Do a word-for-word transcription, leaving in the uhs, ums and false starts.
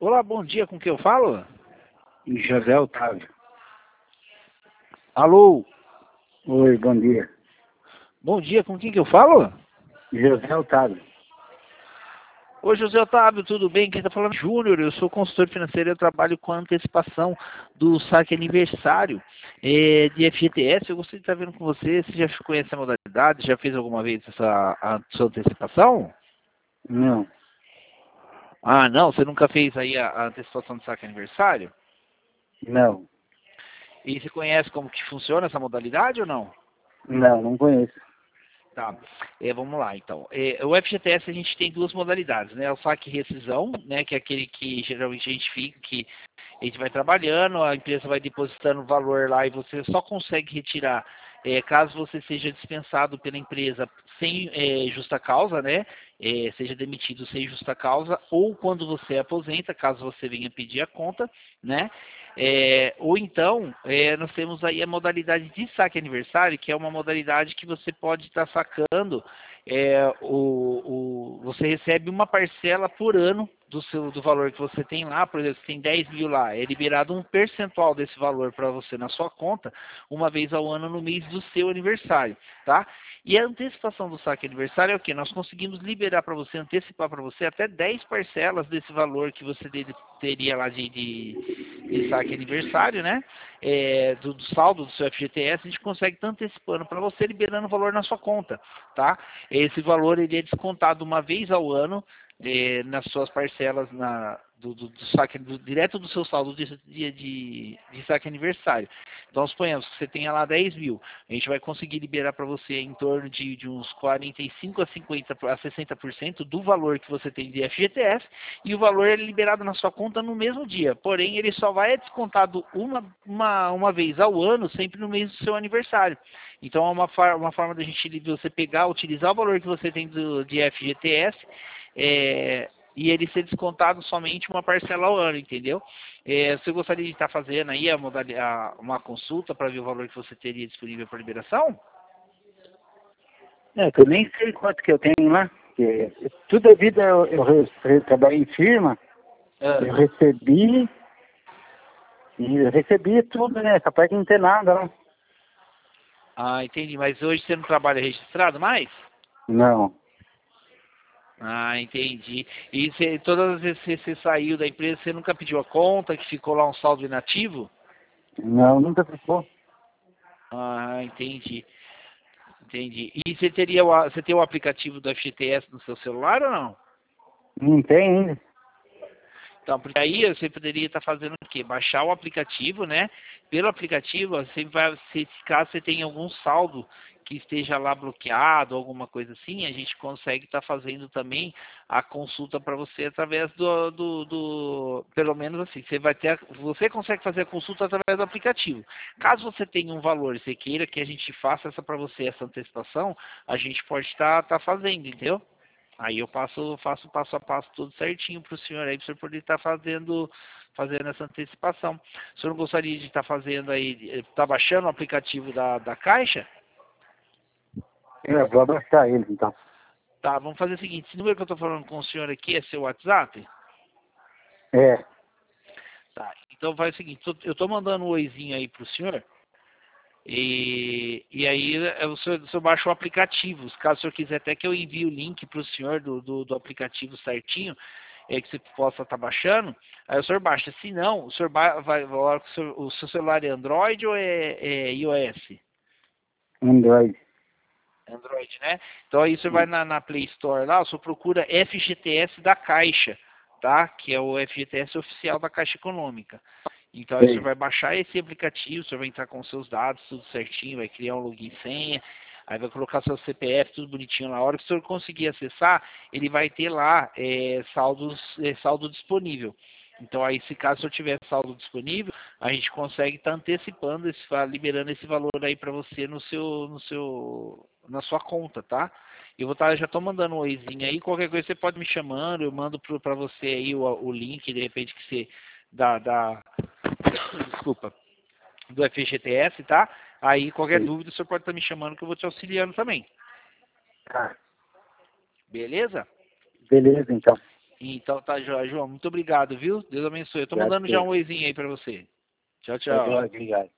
Olá, bom dia, com quem eu falo? José Otávio. Alô, Oi, bom dia. bom dia, com quem que eu falo? José Otávio. Oi, José Otávio, tudo bem? Quem está falando é Júnior, eu sou consultor financeiro, eu trabalho com a antecipação do saque aniversário é, de F G T S. Eu gostaria de estar vendo com você, você já conhece a modalidade, já fez alguma vez essa a sua antecipação? Não, Ah, não, você nunca fez aí a, a antecipação do saque aniversário? não, E você conhece como que funciona essa modalidade ou não? não, não conheço. Tá, é, vamos lá então. É, o F G T S a gente tem duas modalidades, né? O saque e rescisão, né? Que é aquele que geralmente a gente fica, que a gente vai trabalhando, a empresa vai depositando o valor lá e você só consegue retirar é, caso você seja dispensado pela empresa sem é, justa causa, né? É, seja demitido sem justa causa, ou quando você aposenta, caso você venha pedir a conta, né? É, ou então, é, nós temos aí a modalidade de saque aniversário, que é uma modalidade que você pode estar sacando, é, o, o, você recebe uma parcela por ano do, seu, do valor que você tem lá. Por exemplo, você tem dez mil lá, é liberado um percentual desse valor para você na sua conta, uma vez ao ano no mês do seu aniversário, tá? E a antecipação do saque aniversário é o que? Nós conseguimos liberar para você, antecipar para você até dez parcelas desse valor que você teria lá de, de, de saque aniversário, né? É, do, do saldo do seu F G T S, a gente consegue estar antecipando para você, liberando o valor na sua conta, tá? Esse valor ele é descontado uma vez ao ano é, nas suas parcelas na, do, do, do saque, do, direto do seu saldo de, de, de, de saque aniversário. Então, suponhamos que você tenha lá dez mil, a gente vai conseguir liberar para você em torno de, de uns quarenta e cinco a cinquenta a sessenta por cento do valor que você tem de F G T S, e o valor é liberado na sua conta no mesmo dia. Porém, ele só vai ser descontado uma, uma, uma vez ao ano, sempre no mês do seu aniversário. Então, é uma, uma forma da gente você pegar, utilizar o valor que você tem do, de F G T S, é, e ele ser descontado somente uma parcela ao ano, entendeu? É, você gostaria de estar fazendo aí a a, uma consulta para ver o valor que você teria disponível para liberação? É, que eu nem sei quanto que eu tenho lá. Porque toda a vida eu, eu, re- eu trabalhei em firma, Ah, eu recebi, e eu recebi tudo, né? Capaz de não ter nada lá. ah, entendi. Mas hoje você não trabalha registrado mais? Não, Ah, entendi. E você, todas as vezes que você saiu da empresa, você nunca pediu a conta, que ficou lá um saldo inativo? não, nunca ficou. Ah, entendi. Entendi. E você teria o, a- você tem o aplicativo do F G T S no seu celular ou não? Não tem ainda. Então, porque aí você poderia estar fazendo o quê? Baixar o aplicativo, né? Pelo aplicativo, você vai, se caso você tenha algum saldo que esteja lá bloqueado, alguma coisa assim, a gente consegue estar fazendo também a consulta para você através do, do, do, pelo menos assim, você vai ter, a- você consegue fazer a consulta através do aplicativo. Caso você tenha um valor e você queira que a gente faça essa para você, essa antecipação, a gente pode estar tá, tá fazendo, entendeu? Aí eu passo, faço passo a passo tudo certinho para o senhor aí, para o senhor poder estar fazendo, fazendo essa antecipação. O senhor não gostaria de estar fazendo aí, está baixando o aplicativo da, da Caixa? Eu vou abraçar ele, então. Tá, vamos fazer o seguinte, esse número que eu estou falando com o senhor aqui é seu WhatsApp? É, Tá, então faz o seguinte, eu estou mandando um oizinho aí para o senhor, e, e aí é, o senhor, o senhor baixa o aplicativo. Caso o senhor quiser até que eu envie o link para o senhor do, do, do aplicativo certinho, é, que você possa estar baixando, aí o senhor baixa. Se não, o senhor vai, vai o, seu, o seu celular é Android ou é, é iOS? Android. Android, né? Então aí você vai na, na Play Store lá, você procura F G T S da Caixa, tá? Que é o F G T S oficial da Caixa Econômica. Então aí você Sei. vai baixar esse aplicativo, você vai entrar com os seus dados, tudo certinho, vai criar um login e senha, aí vai colocar seu C P F, tudo bonitinho lá. A hora que o senhor conseguir acessar, ele vai ter lá é, saldos, é, saldo disponível. Então aí, se caso o senhor tiver saldo disponível, a gente consegue estar antecipando, esse, liberando esse valor aí para você no seu, no seu, na sua conta, tá? Eu vou estar, já estou mandando um oizinho aí, qualquer coisa você pode me chamando, eu mando para você aí o, o link, de repente que você dá, dá desculpa, do F G T S, tá? Aí qualquer Sei. dúvida o senhor pode estar me chamando que eu vou te auxiliando também. Tá. Beleza? Beleza, então. Então tá, João. João, muito obrigado, viu? Deus abençoe. Eu tô Obrigado, mandando já um Pedro. oizinho aí pra você. Tchau, Tá tchau. joia, obrigado.